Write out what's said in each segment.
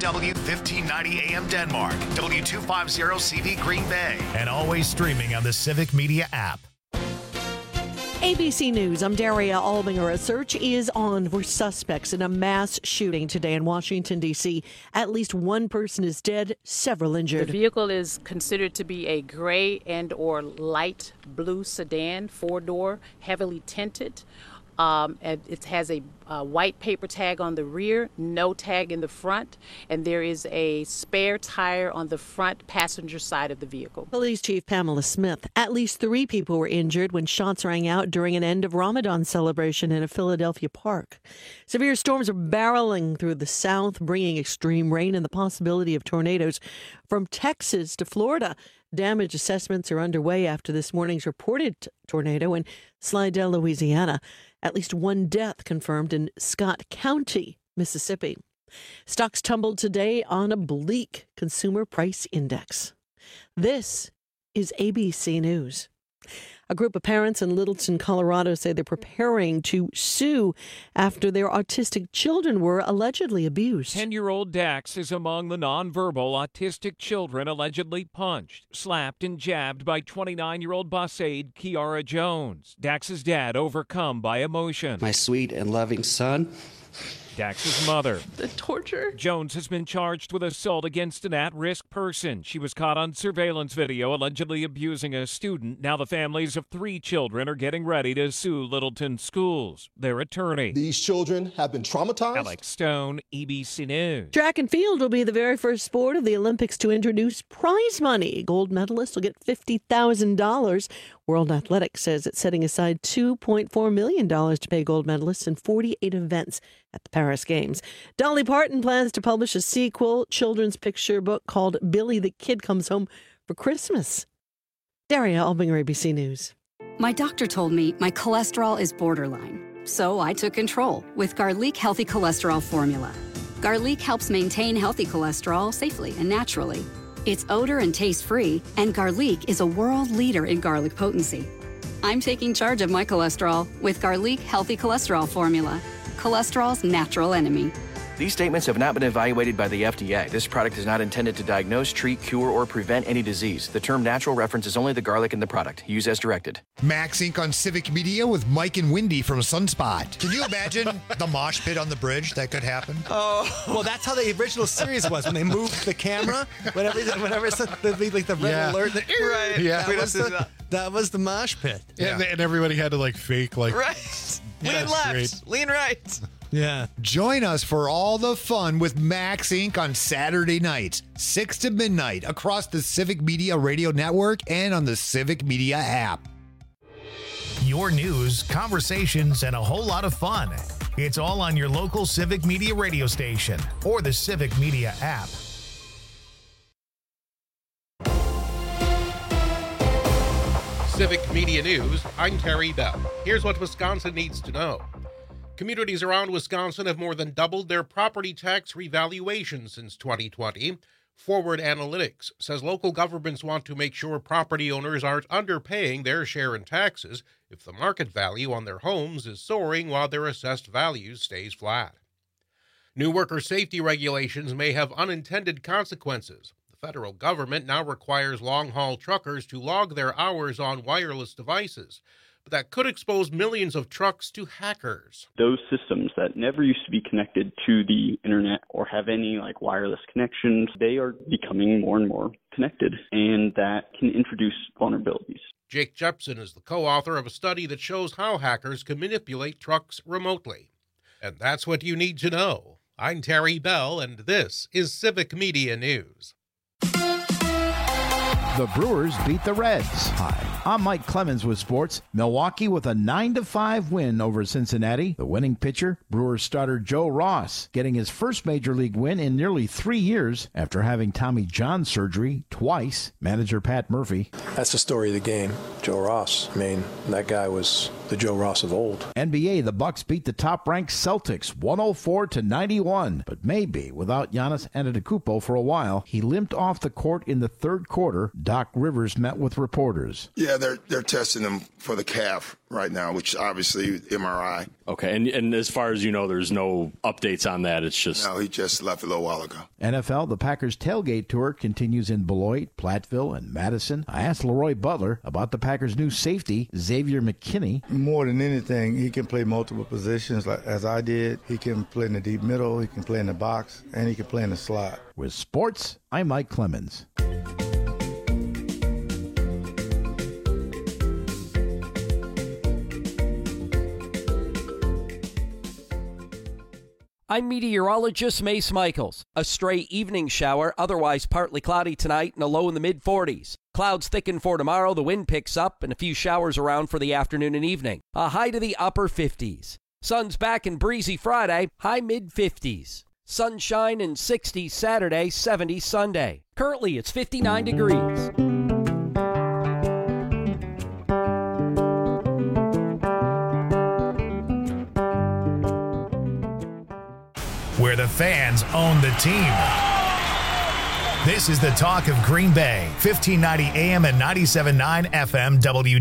KFMW 1590 AM Denmark, W250CV Green Bay, and always streaming on the Civic Media app. ABC News, I'm Daria Albinger. A search is on for suspects in a mass shooting today in Washington, D.C. At least one person is dead, several injured. The vehicle is considered to be a gray and or light blue sedan, four-door, heavily tinted. It has a white paper tag on the rear, no tag in the front, and there is a spare tire on the front passenger side of the vehicle. Police Chief Pamela Smith. At least 3 people were injured when shots rang out during an end of Ramadan celebration in a Philadelphia park. Severe storms are barreling through the south, bringing extreme rain and the possibility of tornadoes from Texas to Florida. Damage assessments are underway after this morning's reported tornado in Slidell, Louisiana. At least one death confirmed in Scott County, Mississippi. Stocks tumbled today on a bleak consumer price index. This is ABC News. A group of parents in Littleton, Colorado say they're preparing to sue after their autistic children were allegedly abused. 10-year-old Dax is among the nonverbal autistic children allegedly punched, slapped, and jabbed by 29-year-old bus aide Kiara Jones. Dax's dad overcome by emotion. My sweet and loving son. Dax's mother. The torture. Jones has been charged with assault against an at-risk person. She was caught on surveillance video allegedly abusing a student. Now the families of 3 children are getting ready to sue Littleton schools. Their attorney. These children have been traumatized. Alex Stone, ABC News. Track and field will be the very first sport of the Olympics to introduce prize money. Gold medalists will get $50,000. World Athletics says it's setting aside $2.4 million to pay gold medalists in 48 events at the Paris Games. Dolly Parton plans to publish a sequel children's picture book called Billy the Kid Comes Home for Christmas. Daria Albinger, ABC News. My doctor told me my cholesterol is borderline, so I took control with Garlic Healthy Cholesterol Formula. Garlic helps maintain healthy cholesterol safely and naturally. It's odor and taste-free, and Garlic is a world leader in garlic potency. I'm taking charge of my cholesterol with Garlic Healthy Cholesterol Formula. Cholesterol's natural enemy. These statements have not been evaluated by the FDA. This product is not intended to diagnose, treat, cure, or prevent any disease. The term natural references only the garlic in the product. Use as directed. Max Inc. on Civic Media with Mike and Wendy from Sunspot. Can you imagine the mosh pit on the bridge that could happen? Oh, well, that's how the original series was when they moved the camera. Whenever it's like the red alert. Right. Yeah. That was the mosh pit. Yeah. And everybody had to fake Right. Lean left, lean right. Yeah. Join us for all the fun with Max Inc. on Saturday nights, 6 to midnight, across the Civic Media Radio Network and on the Civic Media app. Your news, conversations, and a whole lot of fun. It's all on your local Civic Media radio station or the Civic Media app. Civic Media News, I'm Terry Bell. Here's what Wisconsin needs to know. Communities around Wisconsin have more than doubled their property tax revaluation since 2020. Forward Analytics says local governments want to make sure property owners aren't underpaying their share in taxes if the market value on their homes is soaring while their assessed value stays flat. New worker safety regulations may have unintended consequences. The federal government now requires long-haul truckers to log their hours on wireless devices, but that could expose millions of trucks to hackers. Those systems that never used to be connected to the internet or have any wireless connections, they are becoming more and more connected, and that can introduce vulnerabilities. Jake Jepson is the co-author of a study that shows how hackers can manipulate trucks remotely. And that's what you need to know. I'm Terry Bell, and this is Civic Media News. The Brewers beat the Reds. Hi, I'm Mike Clemens with sports. Milwaukee with a 9-5 win over Cincinnati. The winning pitcher, Brewers starter Joe Ross, getting his first major league win in nearly 3 years after having Tommy John surgery twice. Manager Pat Murphy. That's the story of the game. Joe Ross. I mean, that guy was the Joe Ross of old. NBA, the Bucks beat the top-ranked Celtics 104-91, but maybe without Giannis Antetokounmpo for a while. He limped off the court in the third quarter. Doc Rivers met with reporters. Yeah, they're testing him for the calf right now, which obviously MRI. Okay, and as far as you know, there's no updates on that. It's just... No, he just left a little while ago. NFL, the Packers tailgate tour continues in Beloit, Platteville, and Madison. I asked Leroy Butler about the Packers' new safety, Xavier McKinney. More than anything, he can play multiple positions like as I did. He can play in the deep middle, he can play in the box, and he can play in the slot. With sports, I'm Mike Clemens. I'm meteorologist Mace Michaels. A stray evening shower, otherwise partly cloudy tonight and a low in the mid-40s. Clouds thicken for tomorrow, the wind picks up, and a few showers around for the afternoon and evening. A high to the upper 50s. Sun's back and breezy Friday, high mid-50s. Sunshine and 60s Saturday, 70s Sunday. Currently, it's 59 degrees. Where the fans own the team. This is the talk of Green Bay, 1590 AM and 97.9 FM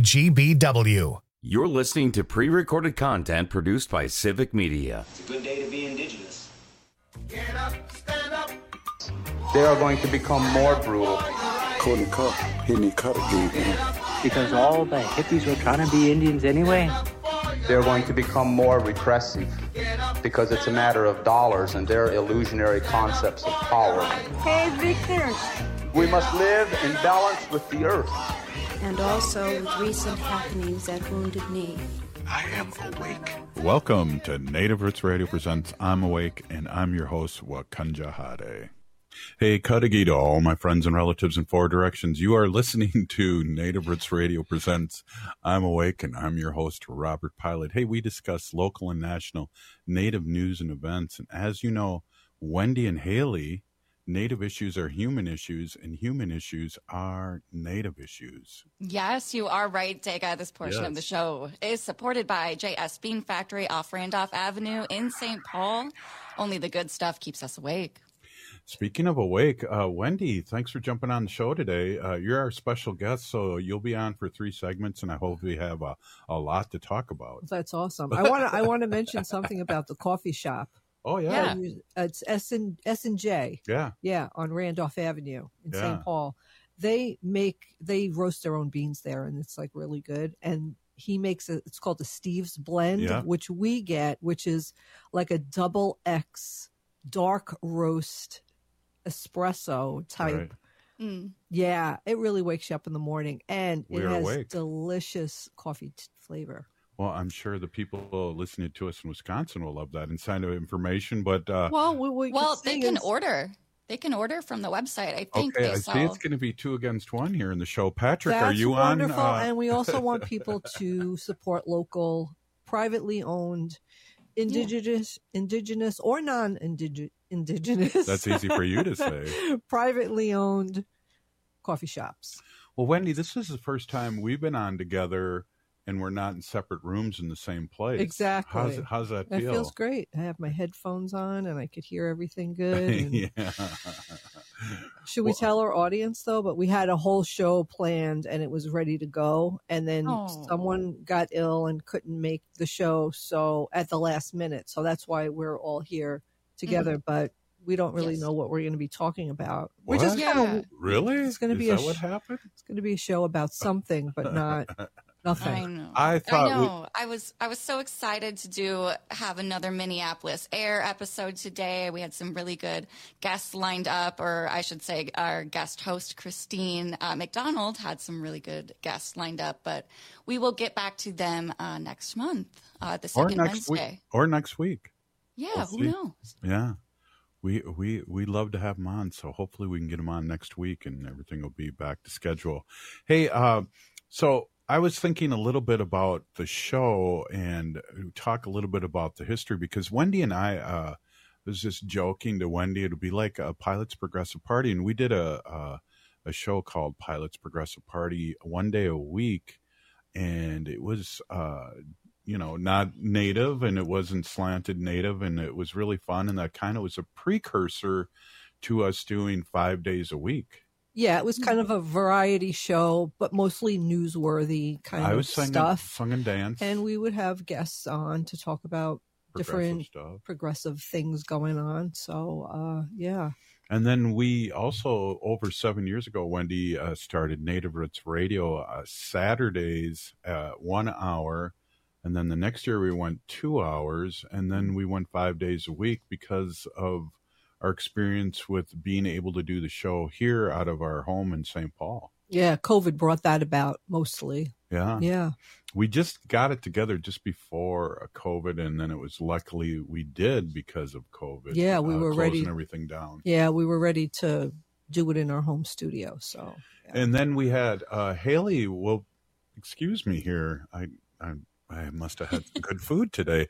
WGBW. You're listening to pre-recorded content produced by Civic Media. It's a good day to be indigenous. Get up, stand up. They are going to become more brutal. Courtney Cup, he need cut again. Because all the hippies were trying to be Indians anyway. They're going to become more repressive because it's a matter of dollars and their illusionary concepts of power. Hey, Victor. We must live in balance with the earth. And also with recent happenings at Wounded Knee. I am awake. Welcome to Native Roots Radio Presents I'm Awake, and I'm your host, Wakanja Hade. Hey, Kadagi to all my friends and relatives in four directions. You are listening to Native Roots Radio Presents I'm Awake, and I'm your host, Robert Pilot. Hey, we discuss local and national Native news and events. And as you know, Wendy and Haley, Native issues are human issues, and human issues are Native issues. Yes, you are right, Dega. This portion of the show is supported by J.S. Bean Factory off Randolph Avenue in St. Paul. Only the good stuff keeps us awake. Speaking of awake, Wendy, thanks for jumping on the show today. You're our special guest, so you'll be on for 3 segments, and I hope we have a lot to talk about. That's awesome. I want to mention something about the coffee shop. Oh yeah, it's S&J. Yeah, on Randolph Avenue in St. Paul. They roast their own beans there, and it's like really good. And he makes it's called the Steve's Blend, which we get, which is like a double X dark roast espresso type. Right. Yeah, it really wakes you up in the morning, and it has delicious coffee flavor. Well, I'm sure the people listening to us in Wisconsin will love that inside of information. But they can order. They can order from the website. I think. Okay, I see it's going to be 2 against 1 here in the show. Patrick, are you wonderful. on? And we also want people to support local, privately owned, indigenous or non-indigenous. That's easy for you to say. Privately owned coffee shops. Well, Wendy, this is the first time we've been on together, and we're not in separate rooms in the same place. Exactly. How's that feel? It feels great. I have my headphones on, and I could hear everything good. Yeah. Should we tell our audience, though? But we had a whole show planned, and it was ready to go. And then someone got ill and couldn't make the show so at the last minute. So that's why we're all here together. But we don't really know what we're going to be talking about. What? We're just really? It's going to be what happened? It's going to be a show about something, but not nothing. I know. I was so excited to have another Minneapolis Air episode today. We had some really good guests lined up, or I should say our guest host, Christine McDonald, had some really good guests lined up, but we will get back to them next month, the second Wednesday. Or next week. Yeah, who knows? Yeah. We love to have them on, so hopefully we can get them on next week and everything will be back to schedule. Hey, so I was thinking a little bit about the show and talk a little bit about the history, because Wendy and I was just joking to Wendy. It'll be like a Pilots Progressive Party, and we did a show called Pilots Progressive Party 1 day a week, and it was not native, and it wasn't slanted native, and it was really fun, and that kind of was a precursor to us doing 5 days a week. Yeah, it was kind of a variety show, but mostly newsworthy kind of stuff. Sung and dance. And we would have guests on to talk about different progressive things going on. So, yeah. And then we also, over 7 years ago, Wendy started Native Roots Radio Saturdays 1 hour. And then the next year we went 2 hours. And then we went 5 days a week because of our experience with being able to do the show here out of our home in St. Paul. Yeah, COVID brought that about mostly. Yeah. Yeah. We just got it together just before COVID, and then it was luckily we did because of COVID. Yeah, we were ready. Closing everything down. Yeah, we were ready to do it in our home studio. So. Yeah. And then we had Haley. Well, excuse me here. I must have had some good food today.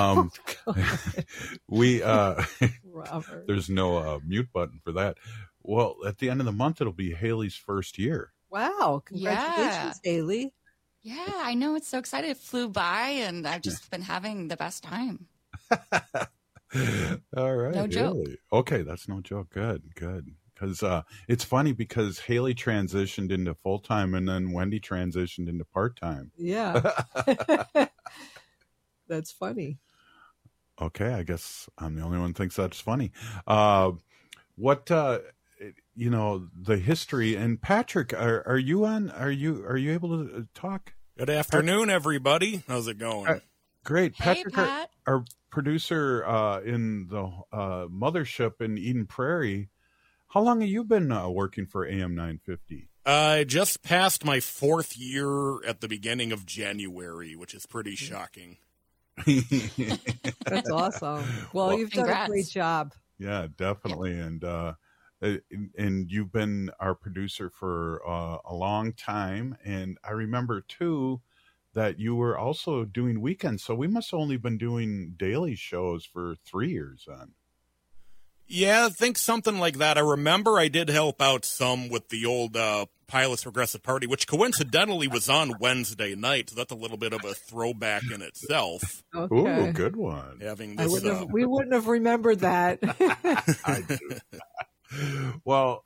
We there's no mute button for that. Well, at the end of the month, it'll be Haley's first year. Wow! Congratulations, Haley. Yeah, I know. It's so exciting. It flew by, and I've just been having the best time. All right. No joke. Haley. Okay, that's no joke. Good. Because it's funny because Haley transitioned into full-time and then Wendy transitioned into part-time. Yeah. That's funny. Okay, I guess I'm the only one who thinks that's funny. The history, and Patrick, are you on? Are you able to talk? Good afternoon, everybody. How's it going? Great. Hey, Patrick, Pat. our producer in the mothership in Eden Prairie. How long have you been working for AM 950? I just passed my 4th year at the beginning of January, which is pretty shocking. That's awesome. Well, you've done a great job. Yeah, definitely. And you've been our producer for a long time. And I remember, too, that you were also doing weekends. So we must have only been doing daily shows for 3 years then. Yeah, I think something like that. I remember I did help out some with the old Pilots Progressive Party, which coincidentally was on Wednesday night. So that's a little bit of a throwback in itself. Okay. Ooh, good one. Having this, we wouldn't have remembered that. I do. Well,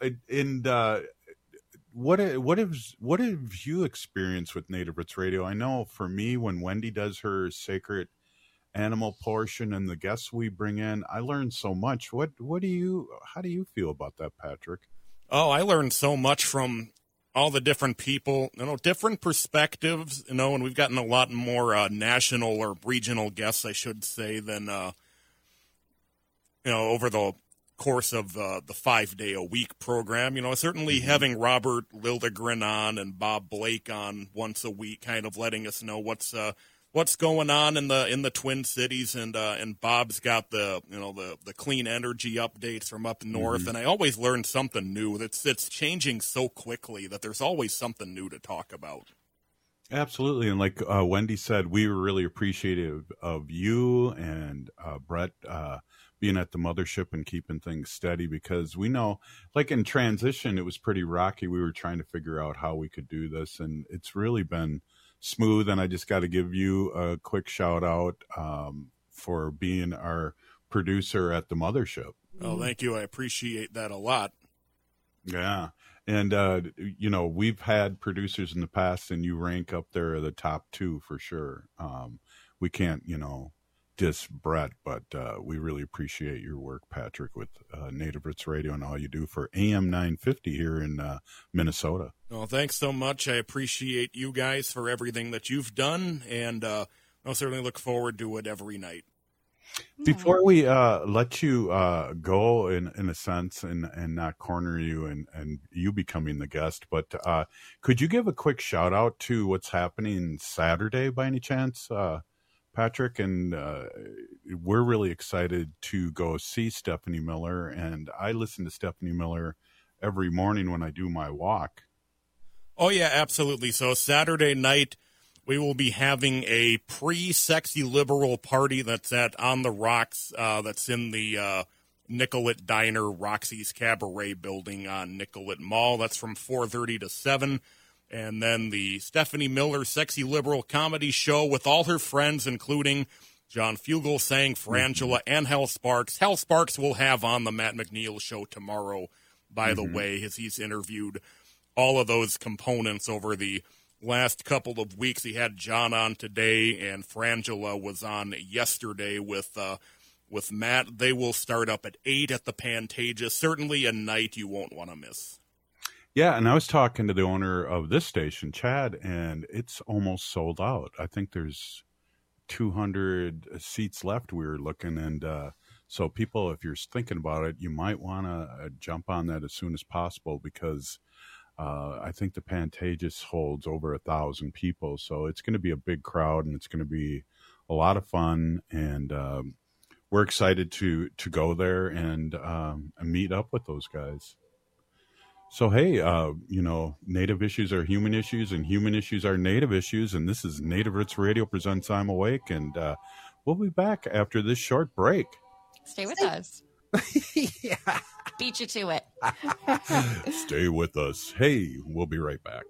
what have you experienced with Native Roots Radio? I know for me, when Wendy does her sacred animal portion and the guests we bring in, I learned so much. How do you feel about that, Patrick? Oh, I learned so much from all the different people, different perspectives, and we've gotten a lot more national or regional guests, I should say, than, over the course of the 5-day-a-week program. Certainly having Robert Lildegren on and Bob Blake on once a week, kind of letting us know what's going on in the Twin Cities, and Bob's got the clean energy updates from up north, and I always learn something new. It's changing so quickly that there's always something new to talk about. Absolutely, and like Wendy said, we were really appreciative of you and Brett being at the mothership and keeping things steady, because we know, like in transition, it was pretty rocky. We were trying to figure out how we could do this, and it's really been smooth. And I just got to give you a quick shout out for being our producer at the mothership. Oh, thank you. I appreciate that a lot. Yeah. And, we've had producers in the past, and you rank up there the top 2 for sure. We can't, diss Brett, but we really appreciate your work, Patrick, with Native Roots Radio and all you do for AM 950 here in Minnesota. Well, thanks so much. I appreciate you guys for everything that you've done, and I'll certainly look forward to it every night. Before we let you go, in a sense, and not corner you and you becoming the guest, but could you give a quick shout out to what's happening Saturday by any chance, Patrick? And we're really excited to go see Stephanie Miller, and I listen to Stephanie Miller every morning when I do my walk. Oh, yeah, absolutely. So Saturday night, we will be having a pre-Sexy Liberal party that's at On the Rocks, that's in the Nicollet Diner, Roxy's Cabaret building on Nicollet Mall. That's from 4:30 to 7. And then the Stephanie Miller Sexy Liberal comedy show with all her friends, including John Fugelsang, Frangela, and Hal Sparks. Hal Sparks will have on the Matt McNeil show tomorrow by the way, as he's interviewed all of those components over the last couple of weeks. He had John on today, and Frangela was on yesterday with Matt. They will start up at 8 at the Pantages. Certainly a night you won't want to miss. Yeah, and I was talking to the owner of this station, Chad, and it's almost sold out. I think there's 200 seats left, we were looking, and so people, if you're thinking about it, you might want to jump on that as soon as possible, because I think the Pantages holds over 1,000 people, so it's going to be a big crowd, and it's going to be a lot of fun, and we're excited to go there and meet up with those guys. So, hey, Native issues are human issues, and human issues are Native issues, and this is Native Roots Radio presents I'm Awake, and we'll be back after this short break. Stay with us. Yeah. Beat you to it. Stay with us. Hey, we'll be right back.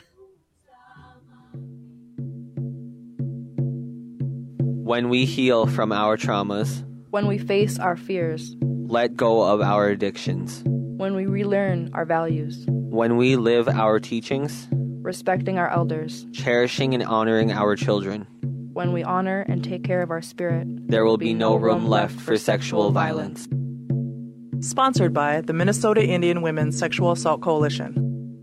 When we heal from our traumas, when we face our fears, let go of our addictions, when we relearn our values, when we live our teachings, respecting our elders, cherishing and honoring our children, when we honor and take care of our spirit, there will be no room left for sexual violence. Sponsored by the Minnesota Indian Women's Sexual Assault Coalition.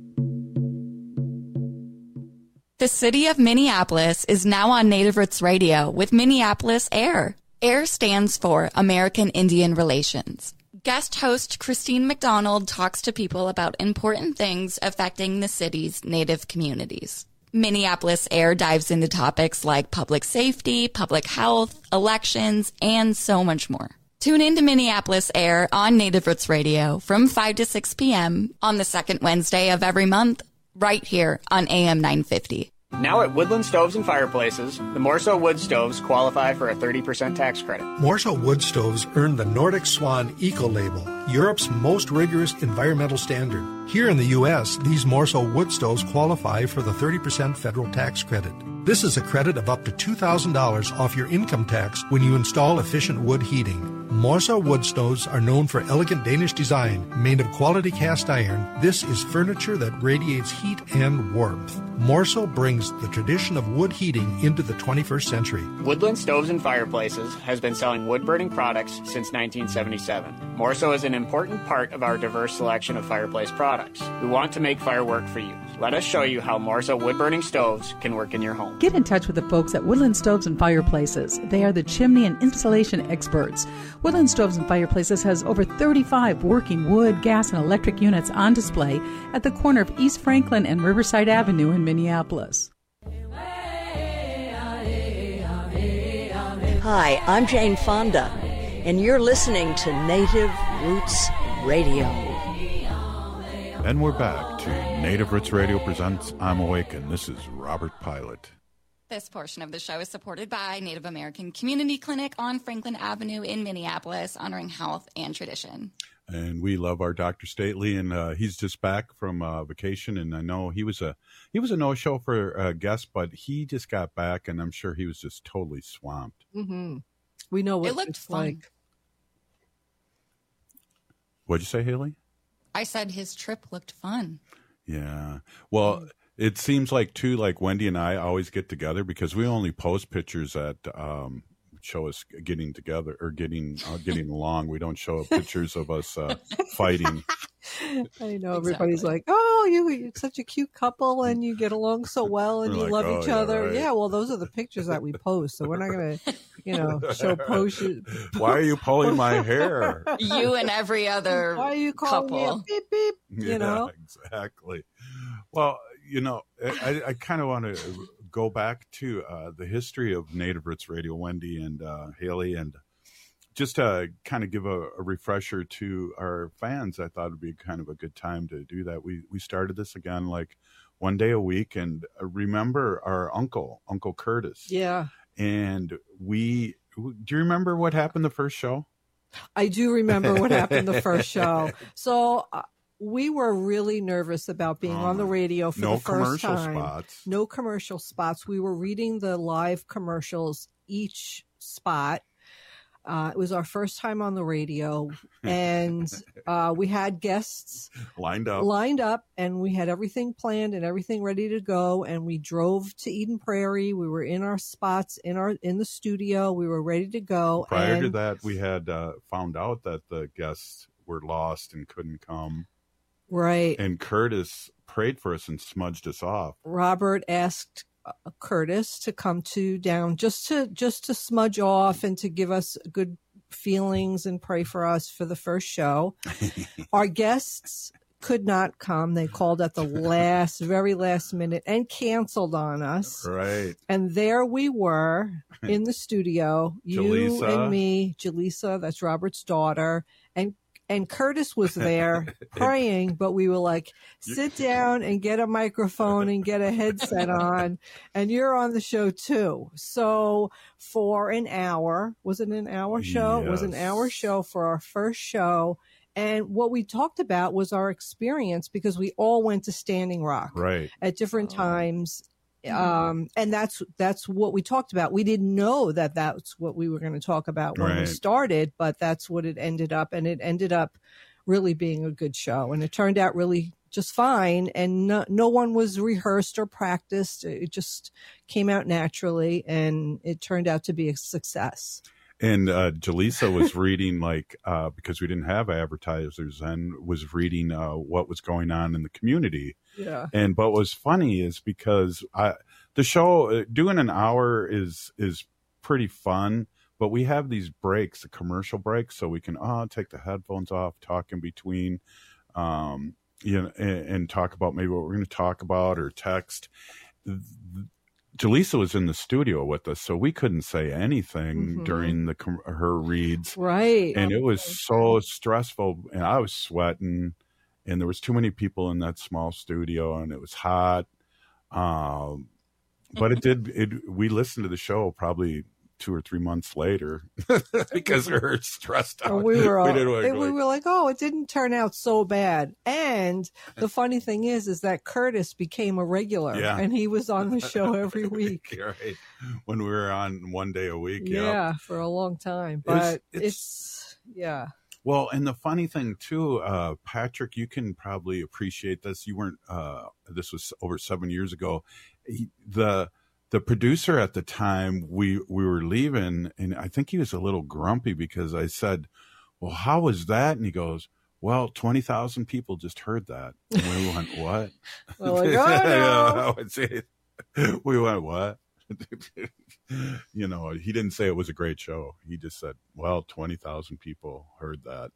The city of Minneapolis is now on Native Roots Radio with Minneapolis AIR. AIR stands for American Indian Relations. Guest host Christine McDonald talks to people about important things affecting the city's Native communities. Minneapolis AIR dives into topics like public safety, public health, elections, and so much more. Tune in to Minneapolis AIR on Native Roots Radio from 5 to 6 p.m. on the second Wednesday of every month, right here on AM 950. Now at Woodland Stoves and Fireplaces, the Morso wood stoves qualify for a 30% tax credit. Morso wood stoves earned the Nordic Swan Eco Label, Europe's most rigorous environmental standard. Here in the U.S., these Morso wood stoves qualify for the 30% federal tax credit. This is a credit of up to $2,000 off your income tax when you install efficient wood heating. Morso wood stoves are known for elegant Danish design, made of quality cast iron. This is furniture that radiates heat and warmth. Morso brings the tradition of wood heating into the 21st century. Woodland Stoves and Fireplaces has been selling wood-burning products since 1977. Morso is an important part of our diverse selection of fireplace products. We want to make fire work for you. Let us show you how Morso wood-burning stoves can work in your home. Get in touch with the folks at Woodland Stoves and Fireplaces. They are the chimney and installation experts. Woodland Stoves and Fireplaces has over 35 working wood, gas, and electric units on display at the corner of East Franklin and Riverside Avenue in Minneapolis. Hi, I'm Jane Fonda, and you're listening to Native Roots Radio. And we're back to Native Roots Radio presents I'm Awake, and this is Robert Pilot. This portion of the show is supported by Native American Community Clinic on Franklin Avenue in Minneapolis, honoring health and tradition. And we love our Dr. Stately, and he's just back from vacation. And I know he was a no-show for a guest, but he just got back, and I'm sure he was just totally swamped. Mm-hmm. We know what it looked fun. Like. What'd you say, Haley? I said his trip looked fun. Yeah. Well, it seems like, too, like Wendy and I always get together because we only post pictures that show us getting together or getting along. We don't show pictures of us fighting. I know. Everybody's like, oh, you're such a cute couple and you get along so well and you love each other. Right. Yeah, well, those are the pictures that we post. So we're not going to, show posters. Why are you pulling my hair? You and every other Why are you calling couple. me a beep beep? Yeah, exactly. Well, I kind of want to go back to the history of Native Roots Radio, Wendy and Haley, and just to kind of give a refresher to our fans. I thought it'd be kind of a good time to do that. We started this again like one day a week, and remember our Uncle Curtis. Yeah. And do you remember what happened the first show? I do remember what happened the first show. So we were really nervous about being on the radio for the first time. No commercial spots. We were reading the live commercials each spot. It was our first time on the radio, and we had guests lined up, and we had everything planned and everything ready to go. And we drove to Eden Prairie. We were in our spots in the studio. We were ready to go. Prior to that, we had found out that the guests were lost and couldn't come. Right. And Curtis prayed for us and smudged us off. Robert asked Curtis to come down just to smudge off and to give us good feelings and pray for us for the first show. Our guests could not come. They called at the very last minute and canceled on us. Right. And there we were in the studio, you and me, Jaleesa, that's Robert's daughter, and Curtis was there praying, but we were like, sit down and get a microphone and get a headset on, and you're on the show too. So for an hour, was it an hour show? Yes. It was an hour show for our first show. And what we talked about was our experience, because we all went to Standing Rock at different times. And that's what we talked about. We didn't know that that's what we were going to talk about when we started, but that's what it ended up. And it ended up really being a good show. And it turned out really just fine. And no one was rehearsed or practiced. It just came out naturally, and it turned out to be a success. And Jaleesa was reading, because we didn't have advertisers, and was reading what was going on in the community. Yeah. And but what was funny is because the show, doing an hour is pretty fun, but we have these breaks, the commercial breaks, so we can take the headphones off, talk in between, and talk about maybe what we're going to talk about or text. Jaleesa was in the studio with us, so we couldn't say anything during her reads. Right. And it was so stressful, and I was sweating, and there was too many people in that small studio, and it was hot. But we listened to the show probably 2 or 3 months later because we were stressed out. We were like, oh, it didn't turn out so bad. And the funny thing is that Curtis became a regular, and he was on the show every week. Right. When we were on one day a week. Yeah, for a long time. But it's Well, and the funny thing too, Patrick, you can probably appreciate this. You weren't, this was over 7 years ago. The producer at the time, we were leaving, and I think he was a little grumpy because I said, well, how was that? And he goes, well, 20,000 people just heard that. And we went, what? We went, what? He didn't say it was a great show. He just said, well, 20,000 people heard that.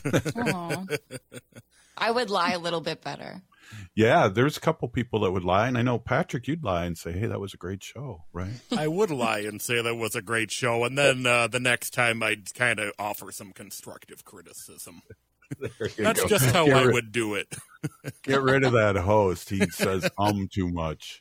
I would lie a little bit better. Yeah, there's a couple people that would lie, and I know, Patrick, you'd lie and say, hey, that was a great show, right? I would lie and say that was a great show, and then the next time I'd kind of offer some constructive criticism. That's just how I would do it. Get rid of that host. He says too much.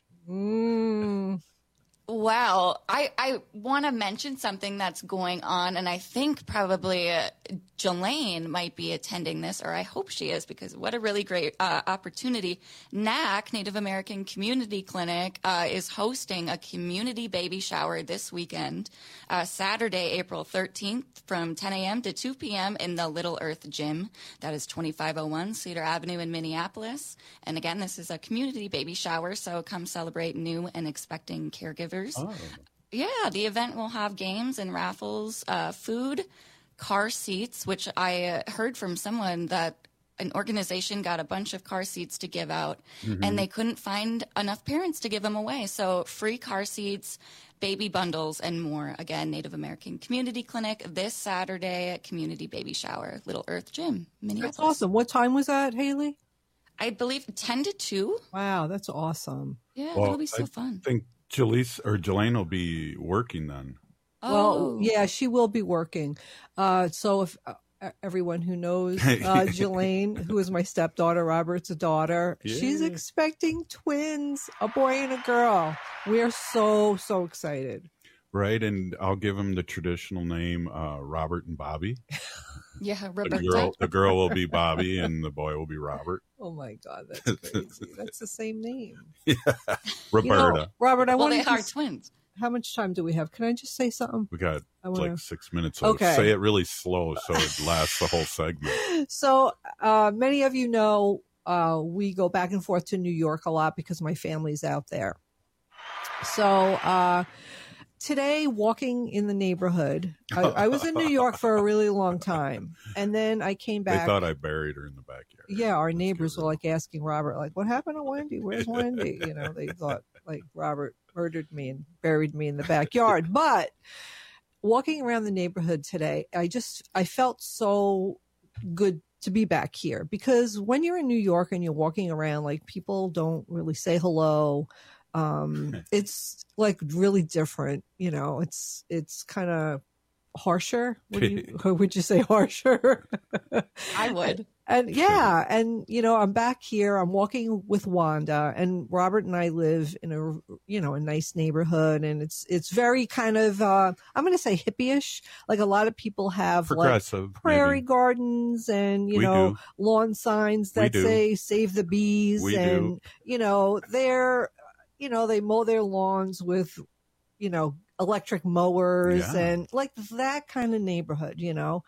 Well, I want to mention something that's going on, and I think probably Jelaine might be attending this, or I hope she is, because what a really great opportunity. NAC, Native American Community Clinic, is hosting a community baby shower this weekend, Saturday, April 13th, from 10 a.m. to 2 p.m. in the Little Earth Gym. That is 2501 Cedar Avenue in Minneapolis. And again, this is a community baby shower, so come celebrate new and expecting caregivers. Oh. Yeah, the event will have games and raffles, food, car seats, which I heard from someone that an organization got a bunch of car seats to give out, and they couldn't find enough parents to give them away. So free car seats, baby bundles, and more. Again, Native American Community Clinic this Saturday at Community Baby Shower, Little Earth Gym, Minneapolis. That's awesome. What time was that, Haley? I believe 10 to 2. Wow, that's awesome. Yeah, that'll be so fun. I think Jelaine will be working then. Well, yeah, she will be working. So if everyone who knows Jelaine, who is my stepdaughter, Robert's daughter, she's expecting twins, a boy and a girl. We are so excited. Right, and I'll give him the traditional name, Robert and Bobby. Yeah, Roberta. The girl will be Bobby, and the boy will be Robert. Oh my God, that's crazy. That's the same name. Yeah, Roberta. Robert, they are twins. how much time do we have? Can I just say something? We got like 6 minutes. So Okay. say it really slow so it lasts the whole segment. So many of you know we go back and forth to New York a lot because my family's out there. So today, walking in the neighborhood, I was in New York for a really long time. And then I came back. They thought I buried her in the backyard. Yeah, our neighbors were like asking Robert, like, what happened to Wendy? Where's Wendy? You know, they thought like Robert murdered me and buried me in the backyard. But walking around the neighborhood today, I felt so good to be back here, because when you're in New York and you're walking around, like, people don't really say hello. It's like really different, you know, it's kind of harsher. Would you say harsher? I would. And yeah. And, you know, I'm back here, I'm walking with Wanda, and Robert and I live in a nice neighborhood. And it's very kind of, I'm going to say hippie-ish. Like, a lot of people have progressive, like prairie gardens and, lawn signs that say save the bees. You know, they mow their lawns with, electric mowers and like that kind of neighborhood,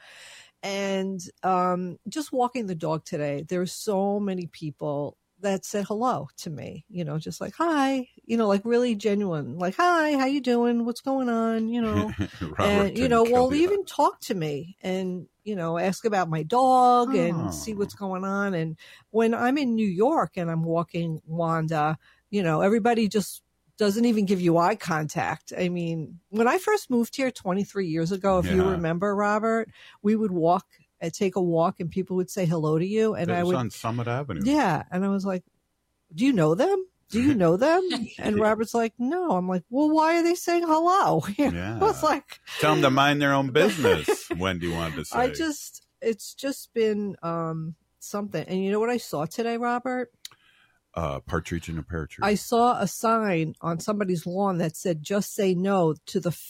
and just walking the dog today, there's so many people that said hello to me, just like, hi, like really genuine, like, hi, how you doing? What's going on? And, even talk to me and, ask about my dog and see what's going on. And when I'm in New York and I'm walking Wanda, everybody just doesn't even give you eye contact. I mean, when I first moved here 23 years ago, if you remember, Robert, we would take a walk and people would say hello to you. And I was on Summit Avenue. Yeah. And I was like, do you know them? Do you know them? And Robert's like, no. I'm like, well, why are they saying hello? I was like, tell them to mind their own business. Wendy wanted to say. It's just been something. And you know what I saw today, Robert? Partridge in a pear tree. I saw a sign on somebody's lawn that said, just say no to the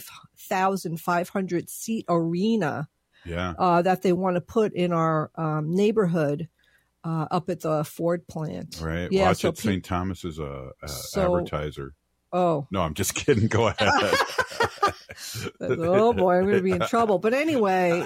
5,500 seat arena that they want to put in our neighborhood up at the Ford plant. Right. Yeah, watch it. St. Thomas is a advertiser. Oh. No, I'm just kidding. Go ahead. Oh, boy, I'm going to be in trouble. But anyway,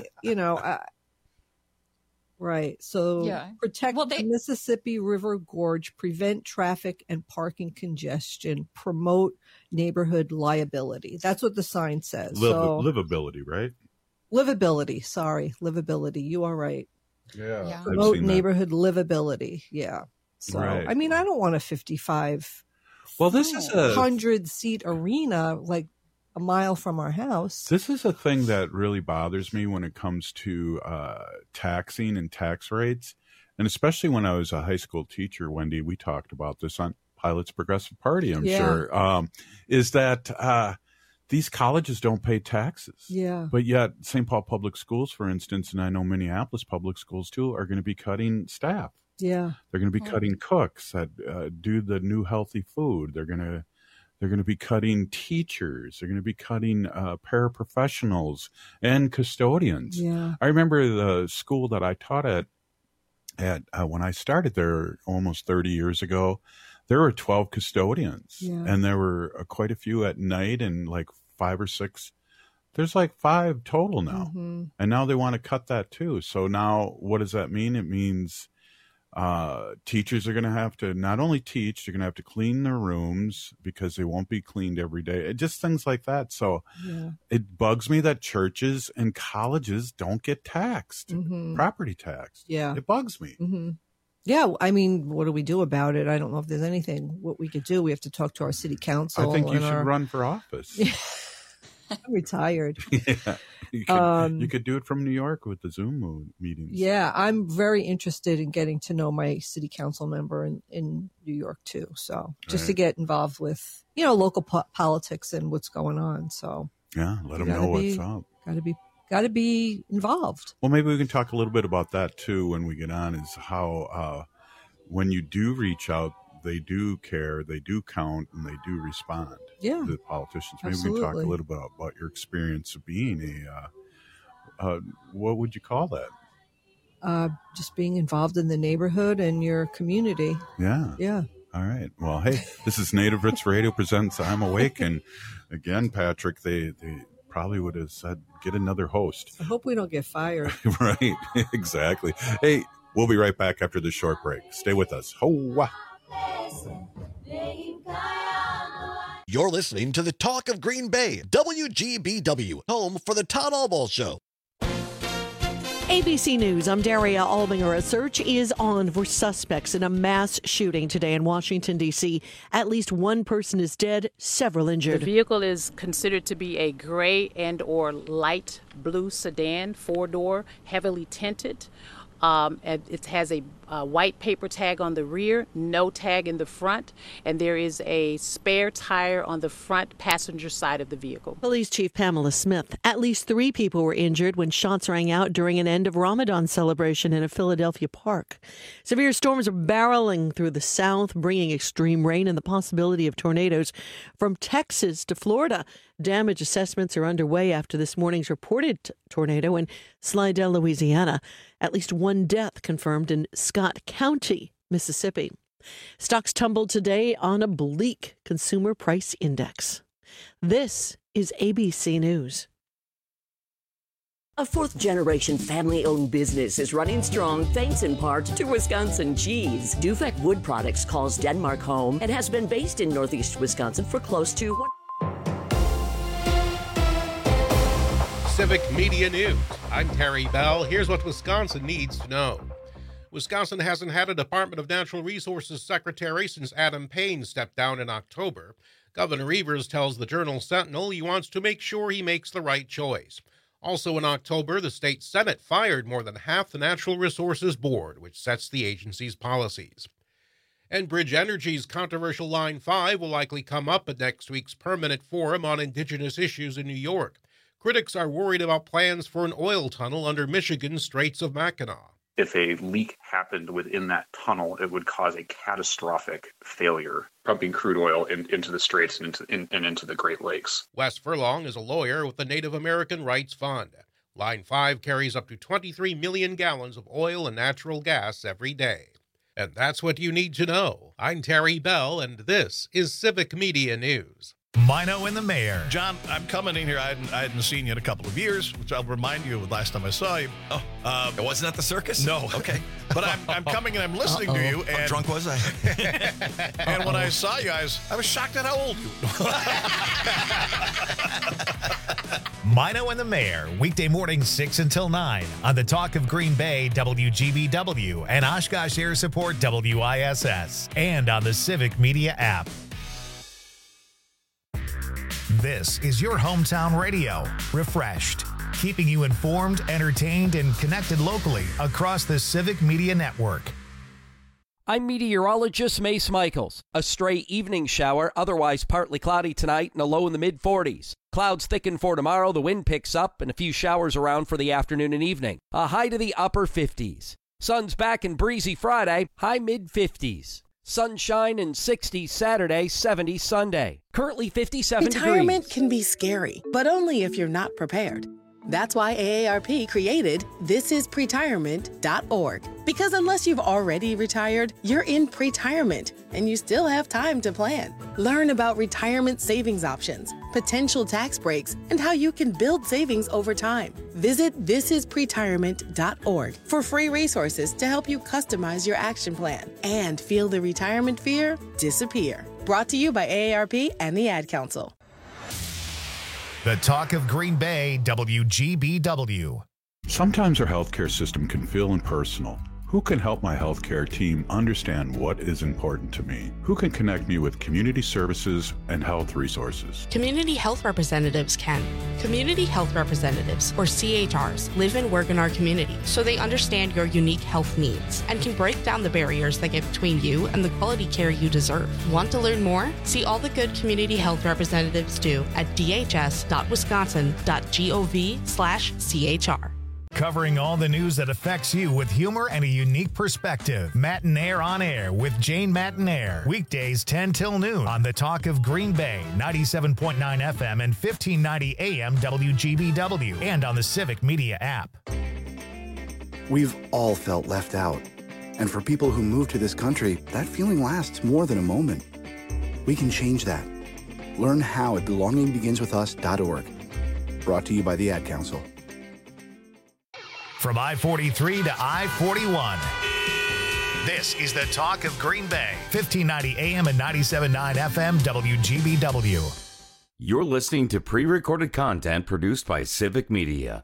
right. So protect the Mississippi River Gorge, prevent traffic and parking congestion, promote neighborhood liability. That's what the sign says. Livability, right? Livability. Sorry. Livability. You are right. Yeah. Promote neighborhood livability. Yeah. So, I mean, I don't want a 55. Well, this is a 100-seat arena, like a mile from our house. This is a thing that really bothers me when it comes to taxing and tax rates. And especially when I was a high school teacher, Wendy, we talked about this on Pilot's Progressive Party, I'm sure, is that these colleges don't pay taxes. Yeah. But yet St. Paul Public Schools, for instance, and I know Minneapolis Public Schools too, are going to be cutting staff. Yeah. They're going to be cutting cooks that do the new healthy food. They're going to be cutting teachers. They're going to be cutting paraprofessionals and custodians. Yeah. I remember the school that I taught at when I started there almost 30 years ago, there were 12 custodians, and there were quite a few at night, and like 5 or 6. There's like 5 total now, and now they want to cut that too. So now, what does that mean? It means teachers are going to have to not only teach, they're going to have to clean their rooms because they won't be cleaned every day. Just things like that. So it bugs me that churches and colleges don't get taxed, property taxed. Yeah. It bugs me. Yeah. I mean, what do we do about it? I don't know if there's anything what we could do. We have to talk to our city council. I think you should run for office. I'm retired. You could do it from New York with the Zoom meetings. Yeah, I'm very interested in getting to know my city council member in New York too. So just to get involved with, local politics and what's going on. So yeah, let them know what's up. Got to be involved. Well, maybe we can talk a little bit about that too when we get on, is how when you do reach out, they do care, they do count, and they do respond to the politicians. Maybe we can talk a little bit about your experience of being what would you call that? Just being involved in the neighborhood and your community. Yeah. Yeah. All right. Well, hey, this is Native Roots Radio presents I'm Awake. And again, Patrick, they probably would have said, get another host. I hope we don't get fired. Right. Exactly. Hey, we'll be right back after this short break. Stay with us. Hoa. You're listening to the Talk of Green Bay, WGBW, home for the Todd Albaugh Show. ABC News, I'm Daria Albinger. A search is on for suspects in a mass shooting today in Washington, D.C. At least one person is dead, several injured. The vehicle is considered to be a gray and or light blue sedan, four-door, heavily tinted. It has a white paper tag on the rear, no tag in the front, and there is a spare tire on the front passenger side of the vehicle. Police Chief Pamela Smith. At least 3 people were injured when shots rang out during an end of Ramadan celebration in a Philadelphia park. Severe storms are barreling through the south, bringing extreme rain and the possibility of tornadoes from Texas to Florida. Damage assessments are underway after this morning's reported tornado in Slidell, Louisiana. At least 1 death confirmed in Scott County, Mississippi. Stocks tumbled today on a bleak consumer price index. This is ABC News. A 4th-generation family-owned business is running strong thanks in part to Wisconsin cheese. Dufek Wood Products calls Denmark home and has been based in Northeast Wisconsin for close to Civic Media News. I'm Terry Bell. Here's what Wisconsin needs to know. Wisconsin hasn't had a Department of Natural Resources secretary since Adam Payne stepped down in October. Governor Evers tells the Journal Sentinel he wants to make sure he makes the right choice. Also in October, the state Senate fired more than half the Natural Resources Board, which sets the agency's policies. Enbridge Energy's controversial Line 5 will likely come up at next week's Permanent Forum on Indigenous Issues in New York. Critics are worried about plans for an oil tunnel under Michigan's Straits of Mackinac. If a leak happened within that tunnel, it would cause a catastrophic failure, pumping crude oil into the Straits and into the Great Lakes. Wes Furlong is a lawyer with the Native American Rights Fund. Line 5 carries up to 23 million gallons of oil and natural gas every day. And that's what you need to know. I'm Terry Bell, and this is Civic Media News. Mino and the Mayor. John, I'm coming in here. I hadn't seen you in a couple of years, which I'll remind you of last time I saw you. Oh, it wasn't at the circus? No. Okay. But I'm coming and I'm listening to you. And how drunk was I? And when I saw you guys, I was shocked at how old you were. Mino and the Mayor, weekday mornings 6 until 9 on the Talk of Green Bay, WGBW, and Oshkosh Air Support, WISS, and on the Civic Media app. This is your hometown radio, refreshed, keeping you informed, entertained, and connected locally across the Civic Media Network. I'm meteorologist Mace Michaels. A stray evening shower, otherwise partly cloudy tonight and a low in the mid-40s. Clouds thicken for tomorrow, the wind picks up, and a few showers around for the afternoon and evening. A high to the upper 50s. Sun's back and breezy Friday, high mid-50s. Sunshine and 60 Saturday, 70 Sunday. Currently 57 Retirement degrees. can be scary, but only if you're not prepared. That's why AARP created thisispretirement.org. Because unless you've already retired, you're in pretirement, and you still have time to plan. Learn about retirement savings options, potential tax breaks, and how you can build savings over time. Visit thisispretirement.org for free resources to help you customize your action plan and feel the retirement fear disappear. Brought to you by AARP and the Ad Council. The Talk of Green Bay, WGBW. Sometimes our healthcare system can feel impersonal. Who can help my healthcare team understand what is important to me? Who can connect me with community services and health resources? Community health representatives can. Community health representatives, or CHRs, live and work in our community, so they understand your unique health needs and can break down the barriers that get between you and the quality care you deserve. Want to learn more? See all the good community health representatives do at dhs.wisconsin.gov/CHR. Covering all the news that affects you with humor and a unique perspective. Matinaire on Air with Jane Matinaire. Weekdays 10 till noon on the Talk of Green Bay, 97.9 FM and 1590 AM WGBW, and on the Civic Media app. We've all felt left out. And for people who move to this country, that feeling lasts more than a moment. We can change that. Learn how at belongingbeginswithus.org. Brought to you by the Ad Council. From I-43 to I-41. This is the Talk of Green Bay. 1590 AM and 97.9 FM WGBW. You're listening to pre-recorded content produced by Civic Media.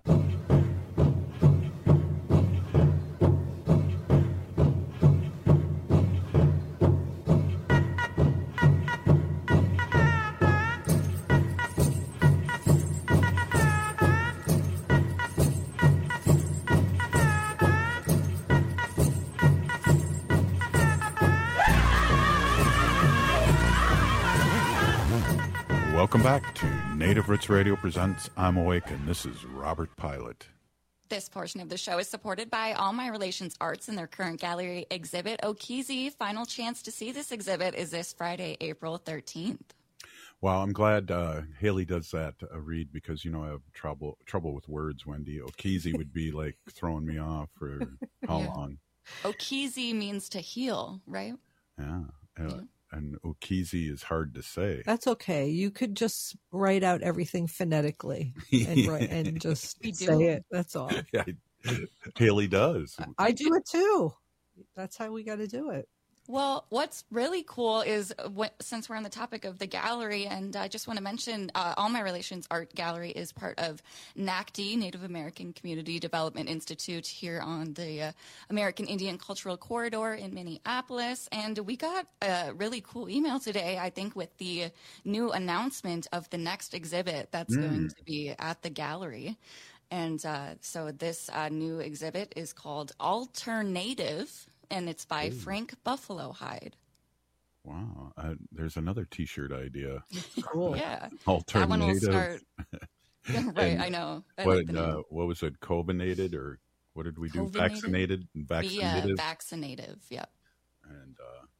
Welcome back to Native Roots Radio presents I'm Awake, and this is Robert Pilot. This portion of the show is supported by All My Relations Arts and their current gallery exhibit, Okizi. Final chance to see this exhibit is this Friday, April 13th. Well, I'm glad Haley does that read because, I have trouble with words, Wendy. Okizi would be like throwing me off for how long? Okizi means to heal, right? Yeah. And Okizi is hard to say. That's okay. You could just write out everything phonetically and just say it. That's all. Yeah, Haley does. I do it too. That's how we got to do it. Well, what's really cool is since we're on the topic of the gallery, and I just want to mention All My Relations Art Gallery is part of NACD, Native American Community Development Institute, here on the American Indian Cultural Corridor in Minneapolis. And we got a really cool email today, I think, with the new announcement of the next exhibit that's going to be at the gallery. And so this new exhibit is called Alternative, and it's by Frank Buffalo Hide. Wow. There's another T-shirt idea. Cool. Yeah. Alternative. That one will start. Right, I know. What was it? Covinated, or what did we do? Vaccinated? Yeah, vaccinative. Yep. And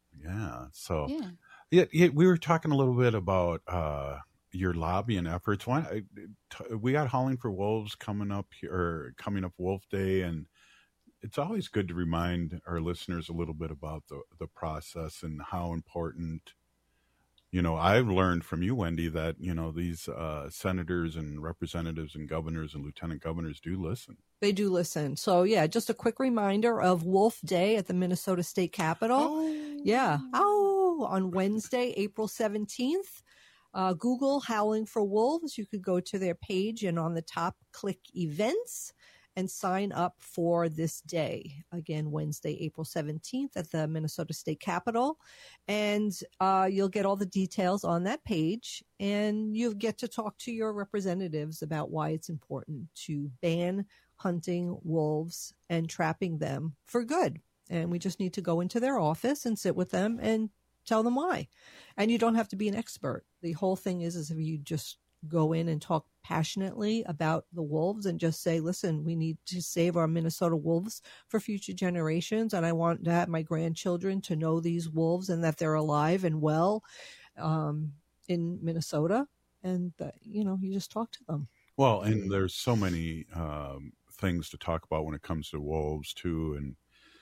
so yeah, we were talking a little bit about your lobbying efforts. We got Howling for Wolves coming up Wolf Day, and it's always good to remind our listeners a little bit about the process and how important, I've learned from you, Wendy, that, these senators and representatives and governors and lieutenant governors do listen. They do listen. So, yeah, just a quick reminder of Wolf Day at the Minnesota State Capitol. Oh. Yeah. On Wednesday, April 17th. Google Howling for Wolves. You could go to their page and on the top, click events and sign up for this day. Again, Wednesday, April 17th at the Minnesota State Capitol. And you'll get all the details on that page. And you'll get to talk to your representatives about why it's important to ban hunting wolves and trapping them for good. And we just need to go into their office and sit with them and tell them why. And you don't have to be an expert. The whole thing is if you just go in and talk passionately about the wolves and just say, listen, we need to save our Minnesota wolves for future generations. And I want to have my grandchildren to know these wolves and that they're alive and well in Minnesota. And, you just talk to them. Well, and there's so many things to talk about when it comes to wolves, too. And,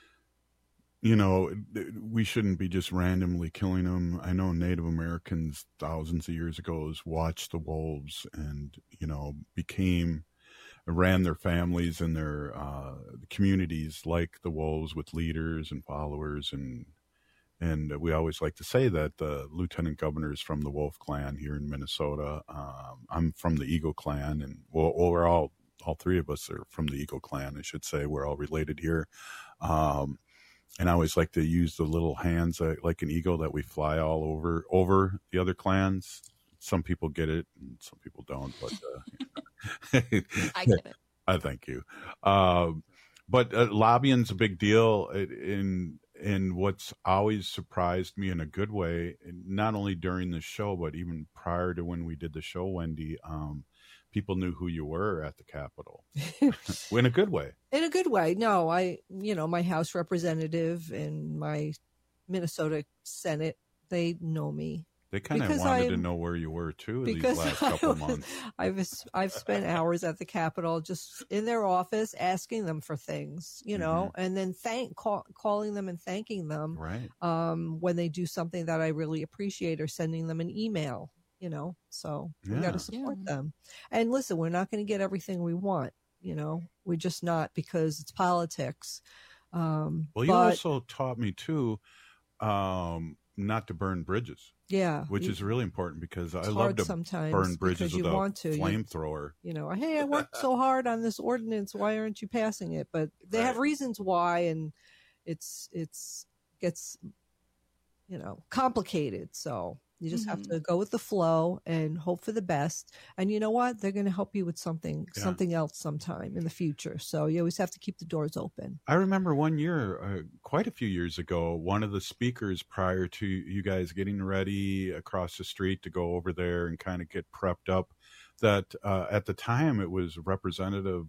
we shouldn't be just randomly killing them. I know Native Americans thousands of years ago watched the wolves and, ran their families and their communities like the wolves with leaders and followers. And we always like to say that the lieutenant governor is from the Wolf Clan here in Minnesota. I'm from the Eagle Clan, and we're all three of us are from the Eagle Clan, I should say. We're all related here. And I always like to use the little hands like an eagle that we fly all over the other clans. Some people get it and some people don't, but I get it. I thank you. But lobbying's a big deal. And what's always surprised me in a good way, not only during the show, but even prior to when we did the show, Wendy, people knew who you were at the Capitol in a good way. In a good way. No, my House representative and my Minnesota Senate, they know me. They kind of wanted to know where you were too these last couple months. I've spent hours at the Capitol just in their office asking them for things, you know, and then calling them and thanking them when they do something that I really appreciate, or sending them an email, you know. So we got to support them. And listen, we're not going to get everything we want, you know. We're just not, because it's politics. Well, you also taught me too not to burn bridges. Yeah. Which is really important, because I love to burn bridges with a flamethrower. You know, hey, I worked so hard on this ordinance. Why aren't you passing it? But they have reasons why, and it's gets, you know, complicated. So you just have to go with the flow and hope for the best. And you know what? They're going to help you with something else sometime in the future. So you always have to keep the doors open. I remember one year, quite a few years ago, one of the speakers prior to you guys getting ready across the street to go over there and kind of get prepped up, that at the time it was Representative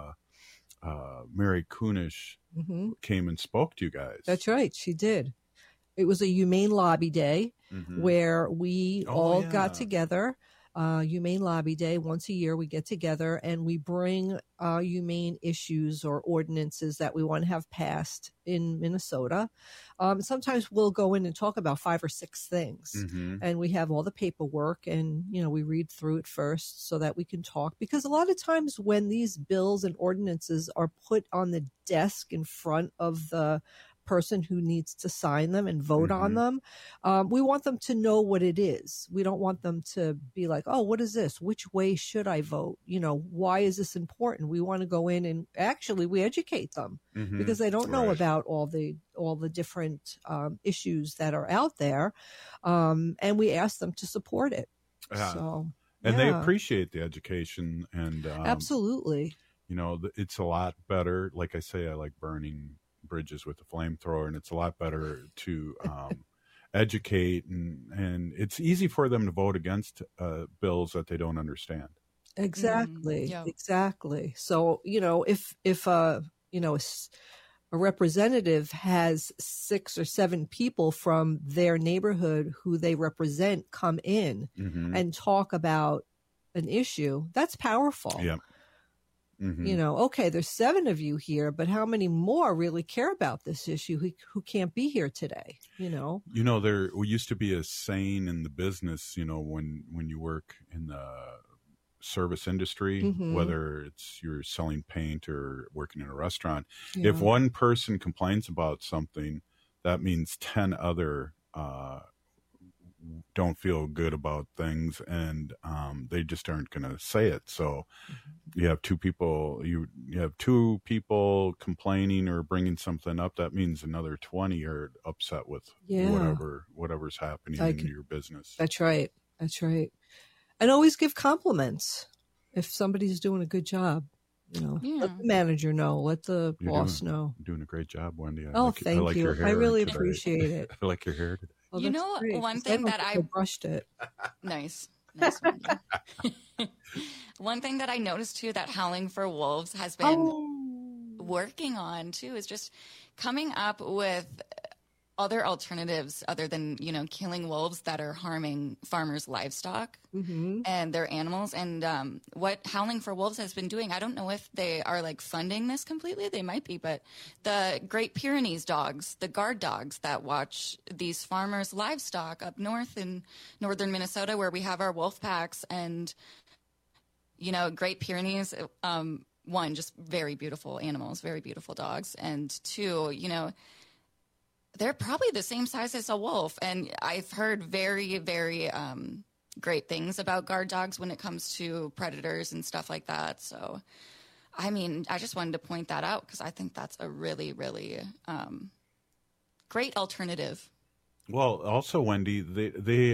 Mary Kunesh came and spoke to you guys. That's right. She did. It was a Humane Lobby Day where we all got together. Humane Lobby Day, once a year we get together and we bring humane issues or ordinances that we want to have passed in Minnesota. Sometimes we'll go in and talk about 5 or 6 things, and we have all the paperwork, and you know, we read through it first so that we can talk, because a lot of times when these bills and ordinances are put on the desk in front of the person who needs to sign them and vote on them, we want them to know what it is. We don't want them to be like, oh, what is this? Which way should I vote? You know, why is this important? We want to go in and actually we educate them because they don't know about all the different issues that are out there, and we ask them to support it. So and they appreciate the education, and absolutely, you know, it's a lot better. Like I say, I like burning bridges with a flamethrower, and it's a lot better to educate, and it's easy for them to vote against bills that they don't understand. Exactly. Exactly. So, you know, if you know, a representative has 6 or 7 people from their neighborhood who they represent come in and talk about an issue, that's powerful. You know, okay, there's 7 of you here, but how many more really care about this issue who can't be here today? You know, there used to be a saying in the business, you know, when you work in the service industry, whether it's you're selling paint or working in a restaurant, if one person complains about something, that means 10 other don't feel good about things, and they just aren't going to say it. So you have 2 people, you have 2 people complaining or bringing something up. That means another 20 are upset with whatever's happening in your business. That's right. That's right. And always give compliments if somebody's doing a good job. You know, let the manager know, let the boss know. You're doing a great job, Wendy. Thank you. I really appreciate it. I like your hair today. Oh, you know, great. One thing that I brushed it. Nice. One thing that I noticed too that Howling for Wolves has been working on too is just coming up with other alternatives other than, you know, killing wolves that are harming farmers' livestock and their animals. And what Howling for Wolves has been doing, I don't know if they are like funding this completely. They might be, but the Great Pyrenees dogs, the guard dogs that watch these farmers' livestock up north in northern Minnesota, where we have our wolf packs, and, you know, Great Pyrenees, 1, just very beautiful animals, very beautiful dogs. And 2, you know, they're probably the same size as a wolf. And I've heard very, very great things about guard dogs when it comes to predators and stuff like that. So, I mean, I just wanted to point that out because I think that's a really, really great alternative. Well, also, Wendy, they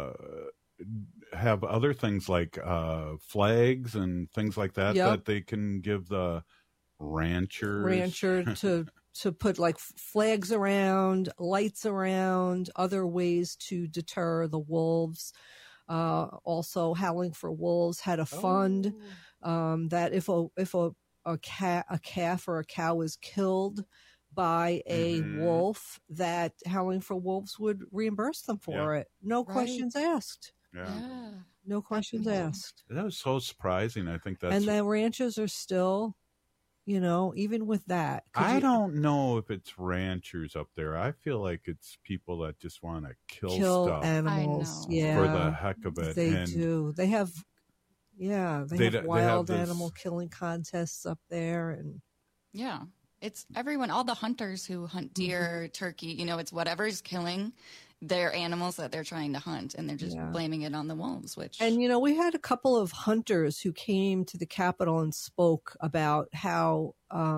have other things like flags and things like that that they can give the rancher to put like flags around, lights around, other ways to deter the wolves. Also, Howling for Wolves had a fund that if a calf or a cow is killed, by a wolf, that Howling for Wolves would reimburse them for it. No questions asked. Yeah. No questions asked. That was so surprising. I think that's... And the ranchers are still, even with that. I don't know if it's ranchers up there. I feel like it's people that just want to kill stuff. Animals. Yeah. For the heck of it. They do. They have, have wild animal killing contests up there. And yeah. It's everyone, all the hunters who hunt deer, turkey, it's whatever's killing their animals that they're trying to hunt, and they're just blaming it on the wolves, And, we had a couple of hunters who came to the Capitol and spoke about how,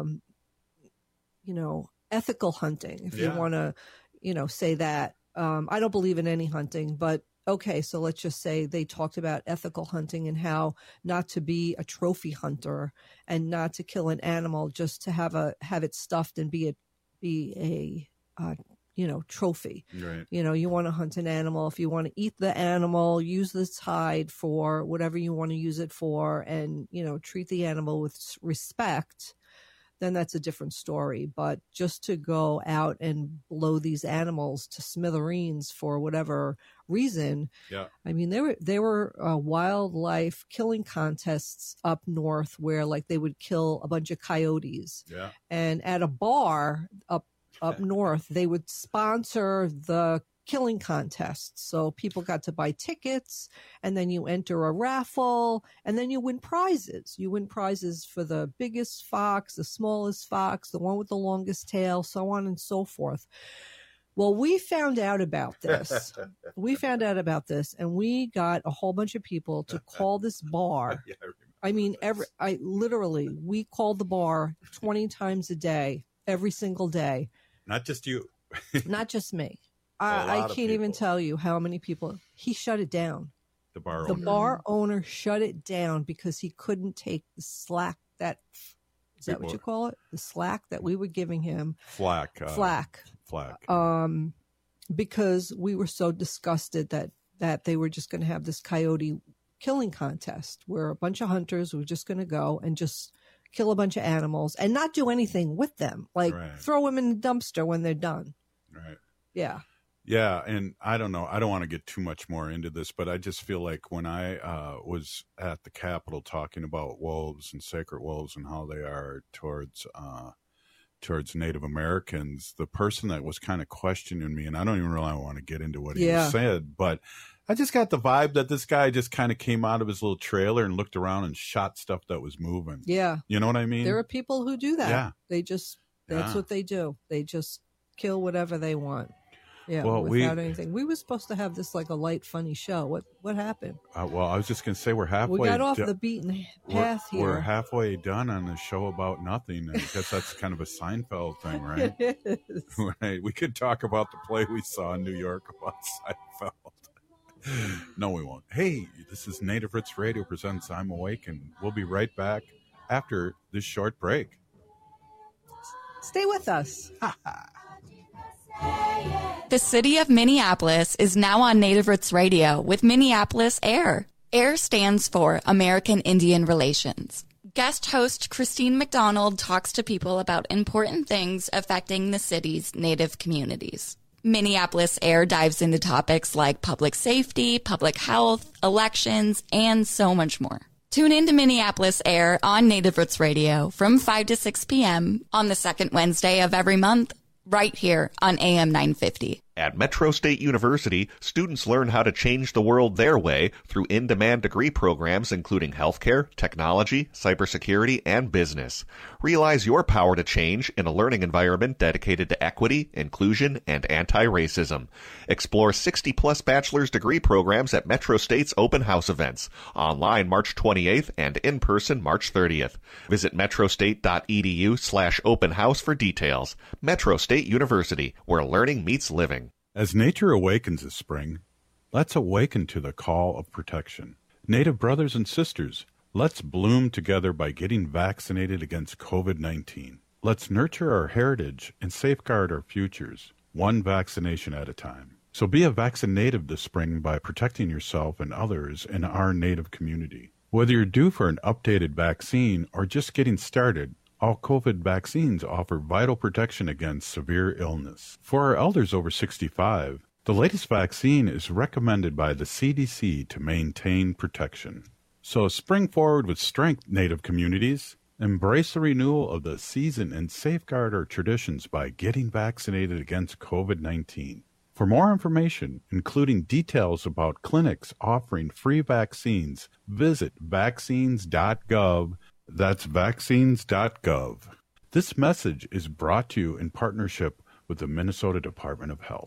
ethical hunting, if you want to, say that. I don't believe in any hunting, but okay, so let's just say they talked about ethical hunting and how not to be a trophy hunter and not to kill an animal just to have it stuffed and be a trophy. Right. You want to hunt an animal. If you want to eat the animal, use this hide for whatever you want to use it for, and, treat the animal with respect, then that's a different story. But just to go out and blow these animals to smithereens for whatever reason. Yeah. I mean, there were wildlife killing contests up north where they would kill a bunch of coyotes. Yeah. And at a bar up north, they would sponsor the killing contests. So people got to buy tickets, and then you enter a raffle, and then you win prizes. You win prizes for the biggest fox, the smallest fox, the one with the longest tail, so on and so forth. Well, we found out about this. And we got a whole bunch of people to call this bar. I mean, we called the bar 20 times a day, every single day. Not just you. Not just me. I can't even tell you how many people. He shut it down. The bar owner. The bar owner shut it down because he couldn't take the slack that... Is that what you call it? The slack that we were giving him. Flack. Because we were so disgusted that they were just going to have this coyote killing contest where a bunch of hunters were just going to go and just kill a bunch of animals and not do anything with them. Throw them in the dumpster when they're done. Right. Yeah. Yeah, and I don't know. I don't want to get too much more into this, but I just feel like when I was at the Capitol talking about wolves and sacred wolves and how they are towards Native Americans, the person that was kind of questioning me, and I don't even really want to get into what he said, but I just got the vibe that this guy just kind of came out of his little trailer and looked around and shot stuff that was moving. Yeah. You know what I mean? There are people who do that. Yeah. That's what they do. They just kill whatever they want. Yeah, well, without anything. We were supposed to have this like a light, funny show. What happened? Well, I was just going to say we're halfway. We got off the beaten path here. We're halfway done on a show about nothing. I guess that's kind of a Seinfeld thing, right? It is. Right. We could talk about the play we saw in New York about Seinfeld. No, we won't. Hey, this is Native Roots Radio presents I'm Awake, and we'll be right back after this short break. Stay with us. The city of Minneapolis is now on Native Roots Radio with Minneapolis AIR. AIR stands for American Indian Relations. Guest host Christine McDonald talks to people about important things affecting the city's Native communities. Minneapolis AIR dives into topics like public safety, public health, elections, and so much more. Tune in to Minneapolis AIR on Native Roots Radio from 5 to 6 p.m. on the second Wednesday of every month, right here on AM 950. At Metro State University, students learn how to change the world their way through in-demand degree programs including healthcare, technology, cybersecurity, and business. Realize your power to change in a learning environment dedicated to equity, inclusion, and anti-racism. Explore 60-plus bachelor's degree programs at Metro State's open house events, online March 28th and in person March 30th. Visit metrostate.edu/open house for details. Metro State University, where learning meets living. As nature awakens this spring, let's awaken to the call of protection. Native brothers and sisters, let's bloom together by getting vaccinated against COVID-19. Let's nurture our heritage and safeguard our futures, one vaccination at a time. So be a vaccinative this spring by protecting yourself and others in our Native community. Whether you're due for an updated vaccine or just getting started, All COVID vaccines offer vital protection against severe illness. For our elders over 65, the latest vaccine is recommended by the CDC to maintain protection. So spring forward with strength, Native communities. Embrace the renewal of the season and safeguard our traditions by getting vaccinated against COVID-19. For more information, including details about clinics offering free vaccines, visit vaccines.gov. That's vaccines.gov. This message is brought to you in partnership with the Minnesota Department of Health.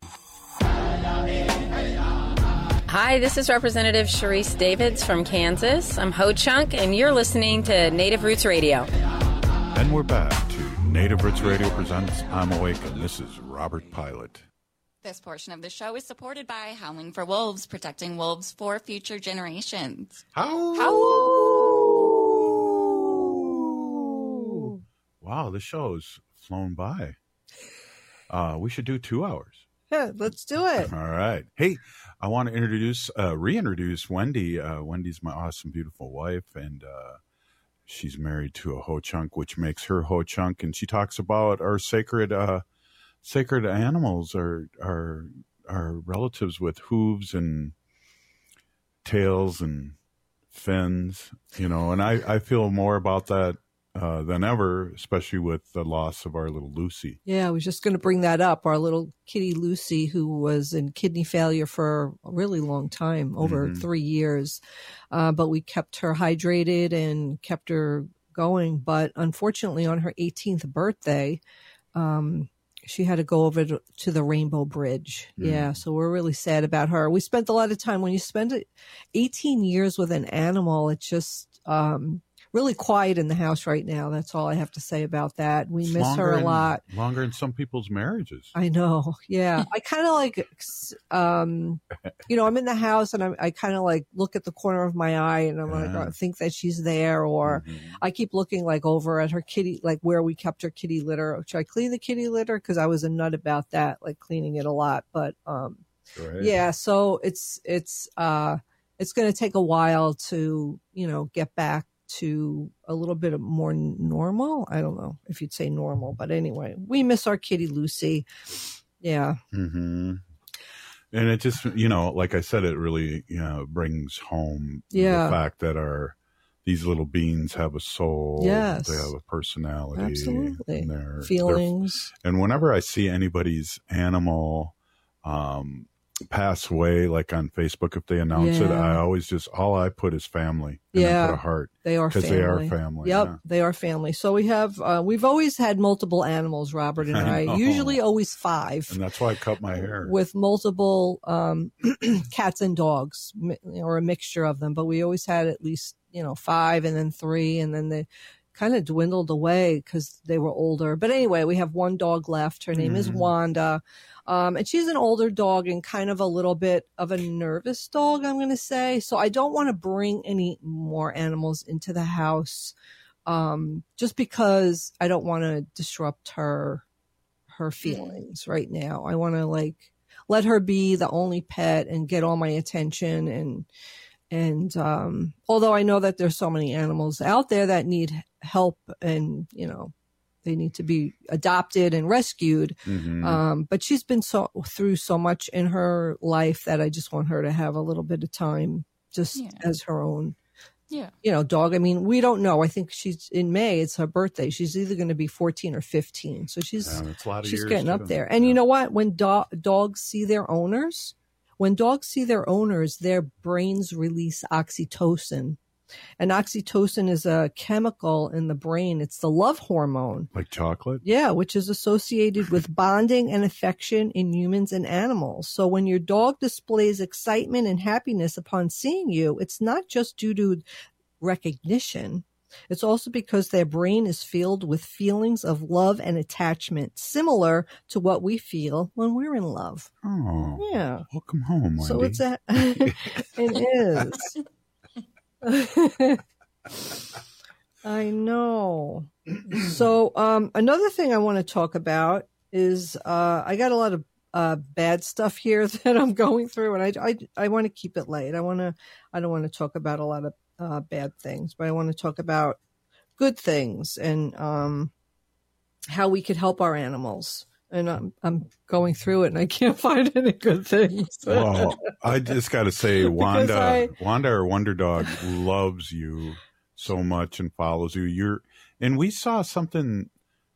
Hi, this is Representative Sharice Davids from Kansas. I'm Ho Chunk, and you're listening to Native Roots Radio. And we're back to Native Roots Radio presents I'm Awake, and this is Robert Pilot. This portion of the show is supported by Howling for Wolves, protecting wolves for future generations. Wow, this show's flown by. We should do 2 hours. Yeah, let's do it. All right. Hey, I want to reintroduce Wendy. Wendy's my awesome, beautiful wife, and she's married to a Ho-Chunk, which makes her Ho-Chunk, and she talks about our sacred animals, our relatives with hooves and tails and fins, and I feel more about that than ever, especially with the loss of our little Lucy. Yeah, I was just going to bring that up. Our little kitty Lucy, who was in kidney failure for a really long time, over 3 years. But we kept her hydrated and kept her going. But unfortunately, on her 18th birthday, she had to go over to the Rainbow Bridge. Yeah, so we're really sad about her. We spent a lot of time. When you spend 18 years with an animal, it's just really quiet in the house right now. That's all I have to say about that. We miss her a lot. Longer in some people's marriages. I know. Yeah. I kind of like, I'm in the house and I kind of like look at the corner of my eye and I'm like, I think that she's there. Or I keep looking like over at her kitty, like where we kept her kitty litter. Should I clean the kitty litter? Because I was a nut about that, like cleaning it a lot. But yeah, so it's going to take a while to, get back to a little bit more normal. I don't know if you'd say normal, but anyway, we miss our kitty Lucy. Yeah. And it just, like I said, it really, brings home the fact that these little beings have a soul. Yes. They have a personality. Absolutely. And their feelings. And whenever I see anybody's animal, pass away, like on Facebook, if they announce it, I always all I put is family. And I put a heart. They are family. Because they are family. Yep, they are family. So we have, we've always had multiple animals, Robert and I usually always 5. And that's why I cut my hair. With multiple cats and dogs, or a mixture of them. But we always had at least, 5 and then 3, and then they kind of dwindled away because they were older. But anyway, we have one dog left. Her name is Wanda. And she's an older dog and kind of a little bit of a nervous dog, I'm going to say. So I don't want to bring any more animals into the house, just because I don't want to disrupt her feelings right now. I want to let her be the only pet and get all my attention. And although I know that there's so many animals out there that need help and, they need to be adopted and rescued. But she's been through so much in her life that I just want her to have a little bit of time just as her own, dog. I mean, we don't know. I think she's in May. It's her birthday. She's either going to be 14 or 15. So she's getting up there. And you know what? When dogs see their owners, their brains release oxytocin. And oxytocin is a chemical in the brain. It's the love hormone. Like chocolate? Yeah, which is associated with bonding and affection in humans and animals. So when your dog displays excitement and happiness upon seeing you, it's not just due to recognition. It's also because their brain is filled with feelings of love and attachment, similar to what we feel when we're in love. Oh, yeah. Welcome home, Wendy. So it is. I know. So another thing I want to talk about is I got a lot of bad stuff here that I'm going through, and I want to keep it light. I don't want to talk about a lot of bad things, but I want to talk about good things and how we could help our animals. And I'm going through it, and I can't find any good things. Well, I just got to say, Wanda or Wonder Dog loves you so much and follows you. And we saw something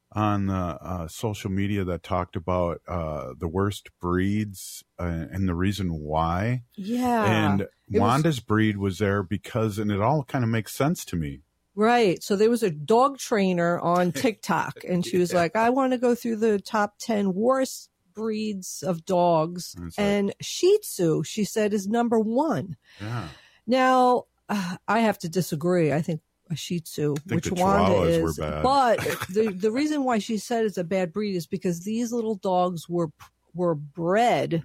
on social media that talked about the worst breeds and the reason why. Yeah. And Wanda's breed was there because, and it all kind of makes sense to me. Right. So there was a dog trainer on TikTok, and she was like, I want to go through the top 10 worst breeds of dogs. And Shih Tzu, she said, is number 1. Yeah. Now, I have to disagree. I think a Shih Tzu, which Wanda is. But the reason why she said it's a bad breed is because these little dogs were bred,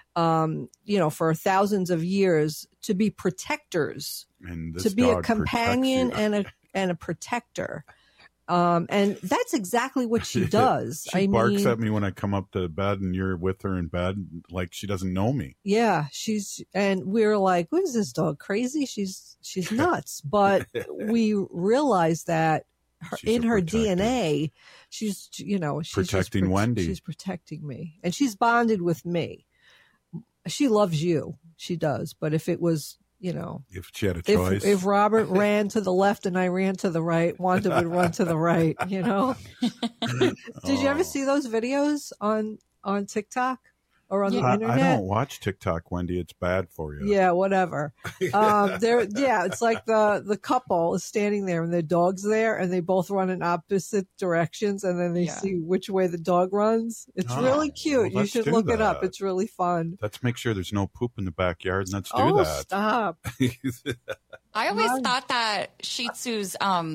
for thousands of years to be protectors, to be a companion and a protector. And that's exactly what she does. She barks at me when I come up to bed and you're with her in bed, like she doesn't know me. Yeah, and we're like, what is this dog, crazy? She's nuts. But we realize that in her DNA, she's protecting Wendy. She's protecting me, and she's bonded with me. She loves you. She does. But if it was, if she had a choice, if Robert ran to the left and I ran to the right, Wanda would run to the right. Did you ever see those videos on TikTok or on the internet? I don't watch TikTok, Wendy. It's bad for you. Yeah, whatever. It's like the couple is standing there and their dog's there, and they both run in opposite directions, and then they see which way the dog runs. It's really cute. Well, you should look it up. It's really fun. Let's make sure there's no poop in the backyard, and let's do that. Stop. I always thought that Shih Tzus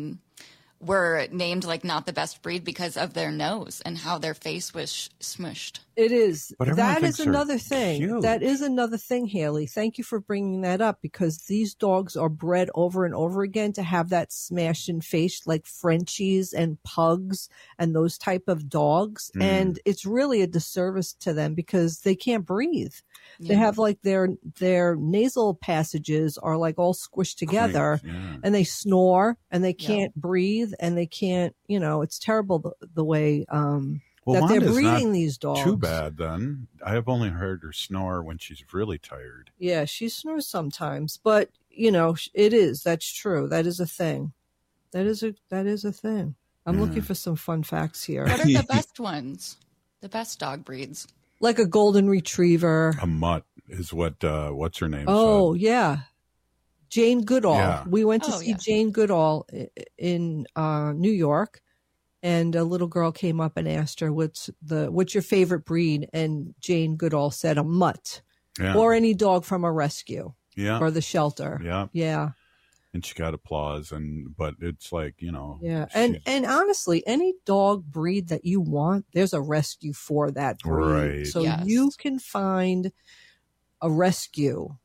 were named like not the best breed because of their nose and how their face was smushed. It is. But that is another thing. Cute. That is another thing, Haley. Thank you for bringing that up, because these dogs are bred over and over again to have that smashed in face, like Frenchies and pugs and those type of dogs. And it's really a disservice to them because they can't breathe. Yeah. They have like their nasal passages are like all squished together, and they snore and they can't breathe, and they can't, it's terrible the way, that they're breeding these dogs. Too bad then. I have only heard her snore when she's really tired. Yeah, she snores sometimes, but it is. That's true. That is a thing. That is a thing. I'm looking for some fun facts here. What are the best ones? The best dog breeds? Like a golden retriever. A mutt is what's her name? Oh, said. yeah. Jane Goodall. Yeah. We went to see Jane Goodall in New York. And a little girl came up and asked her, what's your favorite breed? And Jane Goodall said a mutt, or any dog from a rescue, or the shelter. Yeah. And she got applause, but it's like, Yeah. And honestly, any dog breed that you want, there's a rescue for that breed. Right. So you can find a rescue,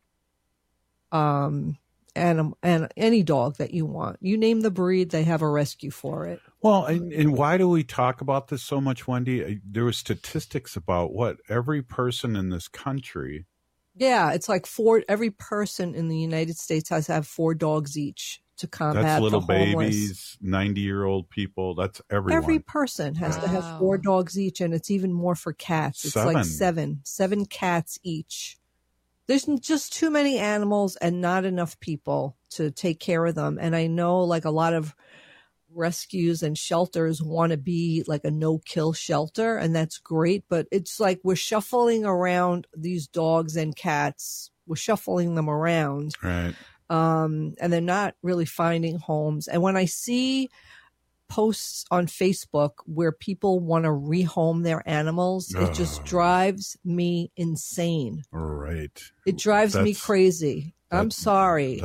and any dog that you want. You name the breed, they have a rescue for it. Well, and why do we talk about this so much, Wendy? There were statistics about every person in this country. Yeah, it's like every person in the United States has to have 4 dogs each to combat That's little the homeless. babies, 90-year-old people. That's everyone. Every person has to have 4 dogs each, and it's even more for cats. It's like 7 cats each. There's just too many animals and not enough people to take care of them. And I know like a lot of rescues and shelters want to be like a no-kill shelter, and that's great. But it's like we're shuffling around these dogs and cats. We're shuffling them around. Right. And they're not really finding homes. And when I see posts on Facebook where people want to rehome their animals, it just drives me insane. Right. It drives me crazy. I'm sorry.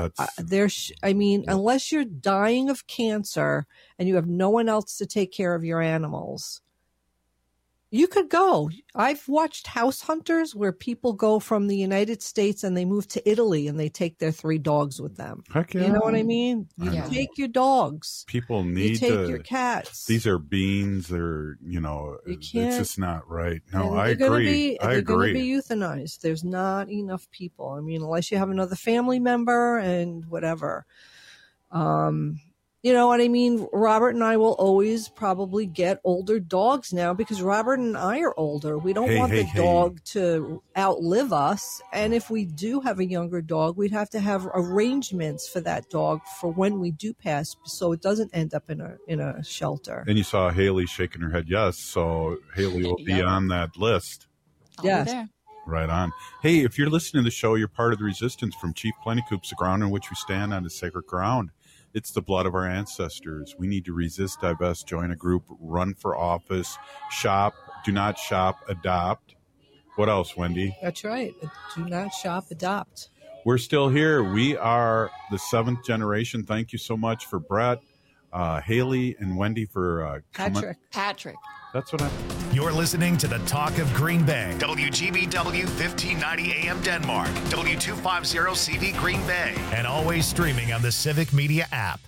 Unless you're dying of cancer and you have no one else to take care of your animals, you could go. I've watched House Hunters where people go from the United States and they move to Italy and they take their 3 dogs with them. Heck yeah. You know what I mean? You take your dogs. People need to take your cats. These are beans. They're, it's just not right. No, I agree. They're going to be euthanized. There's not enough people. I mean, unless you have another family member and whatever. You know what I mean? Robert and I will always probably get older dogs now because Robert and I are older. We don't want the dog to outlive us. And if we do have a younger dog, we'd have to have arrangements for that dog for when we do pass so it doesn't end up in a shelter. And you saw Haley shaking her head yes, so Haley will be on that list. Yes. Right on. Hey, if you're listening to the show, you're part of the resistance from Chief Plentycoops, the ground on which we stand on is sacred ground. It's the blood of our ancestors. We need to resist, divest, join a group, run for office, shop, do not shop, adopt. What else, Wendy? That's right. Do not shop, adopt. We're still here. We are the 7th generation. Thank you so much for Brett, Haley, and Wendy for Patrick. That's what You're listening to the Talk of Green Bay. WGBW 1590 AM Denmark. W250 CV Green Bay. And always streaming on the Civic Media app.